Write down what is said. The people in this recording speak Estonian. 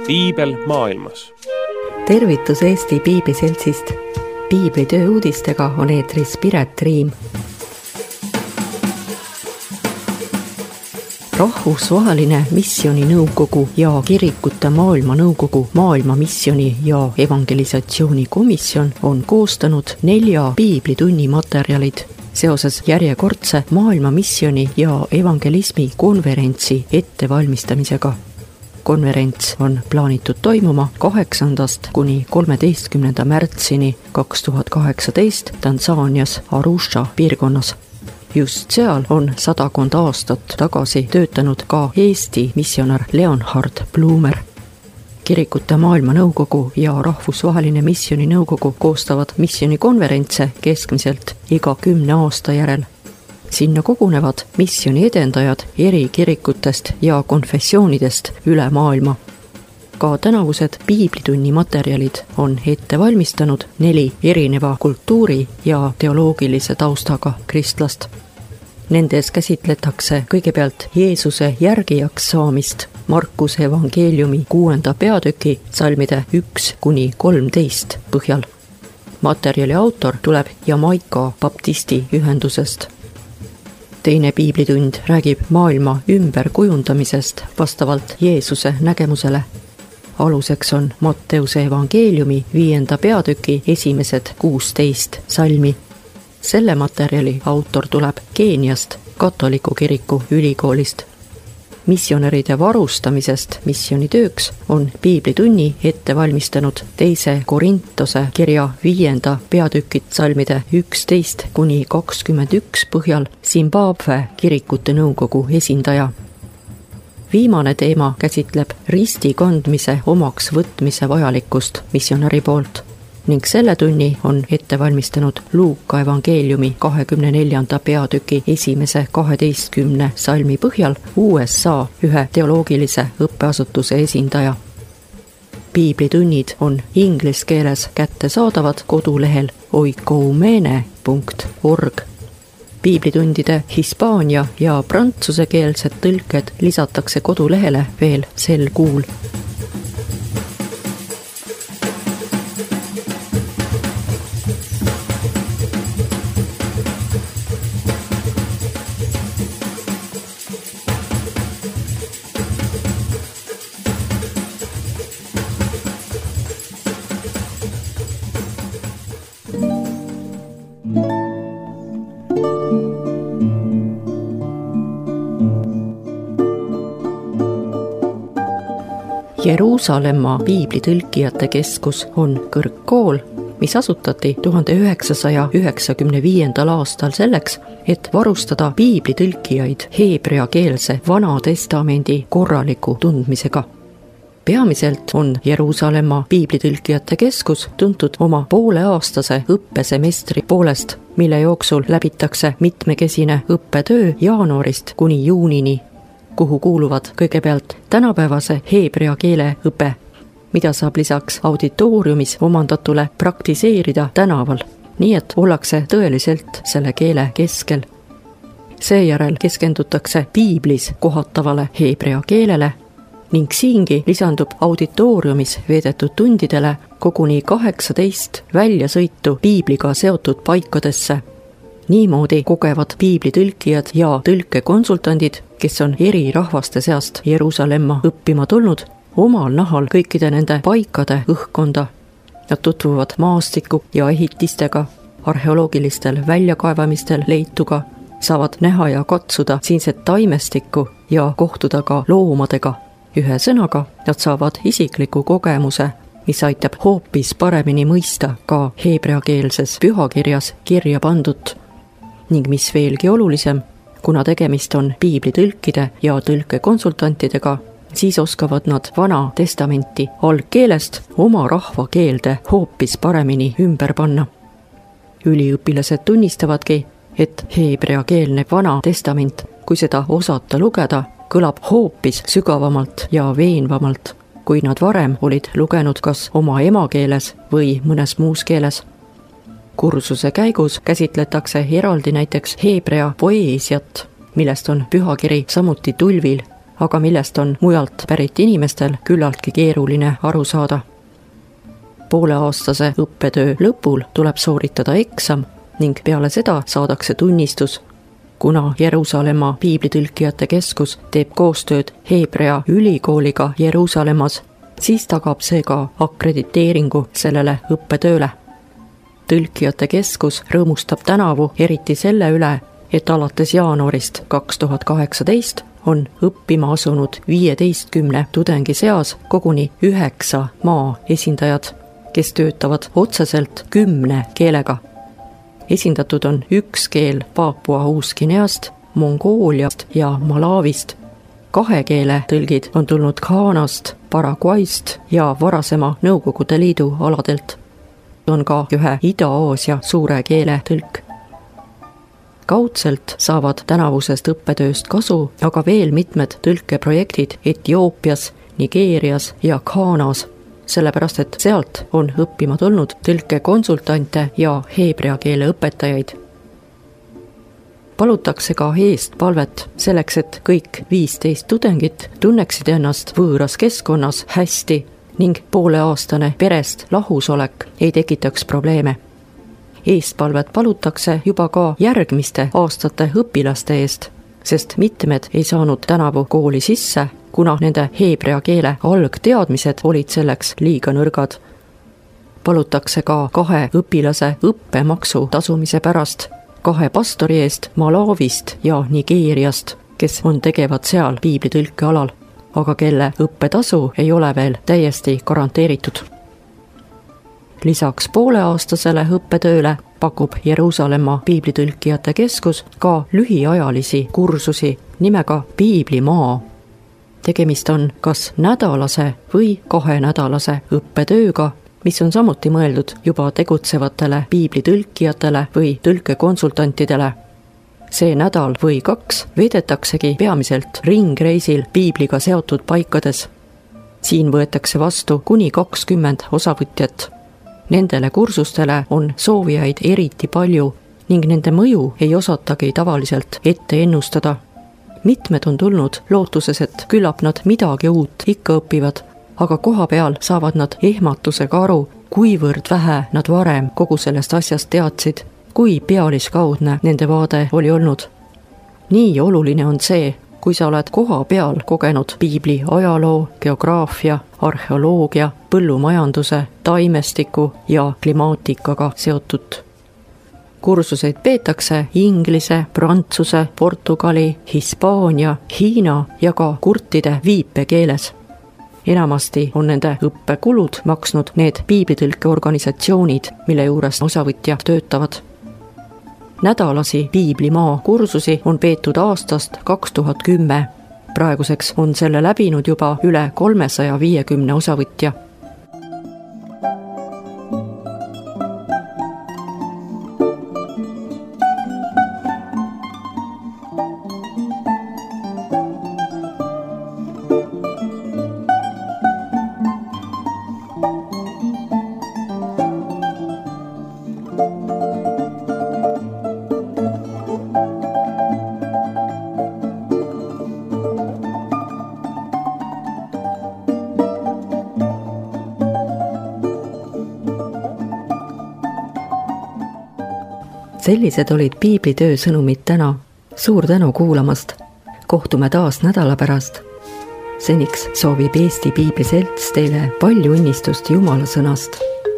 Piibel maailmas. Tervitus Eesti Piibliseltsist. Piiblitöö uudistega on eetris Piret Riim. Rahvusvaheline missioninõukogu ja kirikute maailmanõukogu maailmamissioni ja evangelisatsiooni komisjon on koostanud 4 piiblitunni materjalid seoses järjekordse maailmamissioni ja evangelismi konverentsi ettevalmistamisega. Konverents on plaanitud toimuma 8. kuni 13. märtsini 2018 Tansaanias Arusha piirkonnas. Just seal on 100 aastat tagasi töötanud ka Eesti missionär Leonhard Blumer. Kirikute maailmanõukogu ja rahvusvaheline missioninõukogu koostavad missionikonverentse keskmiselt iga 10 aasta järel. Sinna kogunevad missioni edendajad eri kirikutest ja konfessioonidest üle maailma. Ka tänavused piiblitunni materjalid on ette valmistanud 4 erineva kultuuri ja teoloogilise taustaga kristlast. Nendes käsitletakse kõigepealt Jeesuse järgijaks saamist Markuse evangeeliumi 6. peatüki salmide 1-13 põhjal. Materjali autor tuleb Jamaika baptisti ühendusest. Teine piiblitund räägib maailma ümberkujundamisest vastavalt Jeesuse nägemusele. Aluseks on Matteuse evangeeliumi 5. peatüki esimesed 16 salmi. Selle materjali autor tuleb Keeniast, katoliku kiriku ülikoolist. Missionäride varustamisest missionitööks on piiblitunni ette valmistanud 2. Korintose kirja 5. peatükit salmide 11-21 põhjal Zimbabwe kirikute nõukogu esindaja. Viimane teema käsitleb risti kandmise omaks võtmise vajalikkust missionäri poolt ning selle tunni on ette valmistanud Luuka evangeeliumi 24. peatüki esimese 12 salmi põhjal USA ühe teoloogilise õppeasutuse esindaja. Piiblitunnid on inglise keeles kättesaadavad kodulehel oikoumene.org. Piiblitundide hispaania ja prantsusekeelsed tõlked lisatakse kodulehele veel sel kuul. Jeruusalemma piiblitõlkijate keskus on kõrgkool, mis asutati 1995. aastal selleks, et varustada piiblitõlkijaid heebreakeelse Vana Testamendi korraliku tundmisega. Peamiselt on Jeruusalemma piiblitõlkijate keskus tuntud oma pooleaastase õppesemestri poolest, mille jooksul läbitakse mitmekesine õppetöö jaanuarist kuni juunini, kuhu kuuluvad kõigepealt tänapäevase heebrea keele õpe, mida saab lisaks auditooriumis omandatule praktiseerida tänaval, nii et ollakse tõeliselt selle keele keskel. Seejärel keskendutakse piiblis kohatavale heebrea keelele ning siingi lisandub auditooriumis veedetud tundidele koguni 18 väljasõitu piibliga seotud paikadesse. Niimoodi kogevad piiblitõlkijad ja tõlkekonsultandid, kes on eri rahvaste seast Jeruusalemma õppima tulnud, omal nahal kõikide nende paikade õhkkonda. Nad tutvuvad maastiku ja ehitistega, arheoloogilistel väljakaevamistel leituga, saavad näha ja katsuda siinset taimestikku ja kohtuda ka loomadega. Ühe sõnaga nad saavad isikliku kogemuse, mis aitab hoopis paremini mõista ka heebreakeelses pühakirjas kirja pandut. Ning mis veelgi olulisem, kuna tegemist on piiblitõlkide ja tõlkekonsultantidega, siis oskavad nad Vana Testamenti algkeelest oma rahva keelde hoopis paremini ümber panna. Üliõpilased tunnistavadki, et heebreakeelne Vana Testament, kui seda osata lugeda, kõlab hoopis sügavamalt ja veenvamalt, kui nad varem olid lugenud kas oma emakeeles või mõnes muus keeles. Kursuse käigus käsitletakse eraldi näiteks heebrea poeesiat, millest on pühakiri samuti tulvil aga millest on mujalt pärit inimestel küllaltki keeruline aru saada. Pooleaastase õppetöö lõpul tuleb sooritada eksam ning peale seda saadakse tunnistus. Kuna Jeruusalemma piiblitõlkijate keskus teeb koostööd Hebrea ülikooliga Jeruusalemmas, siis tagab see ka akrediteeringu sellele õppetööle. Tõlkijate keskus rõõmustab tänavu eriti selle üle, et alates jaanuarist 2018 on õppima asunud 15 tudengi seas koguni 9 maa esindajad, kes töötavad otseselt 10 keelega. Esindatud on üks keel Paapua Uus-Guineast, Mongooliast ja Malawist. 2 keele tõlgid on tulnud Ghanast, Paraguayst ja varasema Nõukogude Liidu aladelt. On ka ühe Ida-Aasia suure keele tõlk. Kaudselt saavad tänavusest õppetööst kasu, aga veel mitmed tõlkeprojektid Etioopias, Nigeerias ja Ghanas, sellepärast et sealt on õppima tulnud tõlkekonsultante ja heebrea keele õpetajaid. Palutakse ka eestpalvet selleks, et kõik 15 tudengit tunneksid ennast võõras keskkonnas hästi ning pooleaastane perest lahusolek ei tekitaks probleeme. Eestpalvet palutakse juba ka järgmiste aastate õpilaste eest, sest mitmed ei saanud tänavu kooli sisse, kuna nende heebrea keele algteadmised olid selleks liiga nõrgad. Palutakse ka 2 õpilase õppemaksu tasumise pärast, 2 pastori eest Malawist ja Nigeeriast, kes on tegevad seal piiblitõlke alal, aga kelle õppetasu ei ole veel täiesti garanteeritud. Lisaks pooleaastasele õppetööle pakub Jeruusalemma piiblitõlkijate keskus ka lühiajalisi kursusi nimega Piiblimaa. Tegemist on kas nädalase või 2-nädalase õppetööga, mis on samuti mõeldud juba tegutsevatele piiblitõlkijatele või tõlkekonsultantidele. See nädal või 2 veedetaksegi peamiselt ringreisil piibliga seotud paikades. Siin võetakse vastu kuni 20 osavõtjat. Nendele kursustele on soovijaid eriti palju ning nende mõju ei osatagi tavaliselt ette ennustada. Mitmed on tulnud lootuses, et küllap nad midagi uut ikka õpivad, aga koha peal saavad nad ehmatusega aru, kuivõrd vähe nad varem kogu sellest asjast teadsid, kui pealiskaudne nende vaade oli olnud. Nii oluline on see, kui sa oled koha peal kogenud piibli ajaloo, geograafia, arheoloogia, põllumajanduse, taimestiku ja klimaatikaga seotud. Kursuseid peetakse inglise, prantsuse, portugali, hispaania, hiina ja ka kurtide viipekeeles. Enamasti on nende õppekulud maksnud need piiblitõlkeorganisatsioonid, mille juures osavõtjad töötavad. Nädalasi Piiblimaa kursusi on peetud aastast 2010. Praeguseks on selle läbinud juba üle 350 osavõtja. Sellised olid piiblitöö sõnumid täna. Suur tänu kuulamast. Kohtume taas nädala pärast. Seniks soovib Eesti Piibli Selts teile palju õnnistust Jumala sõnast.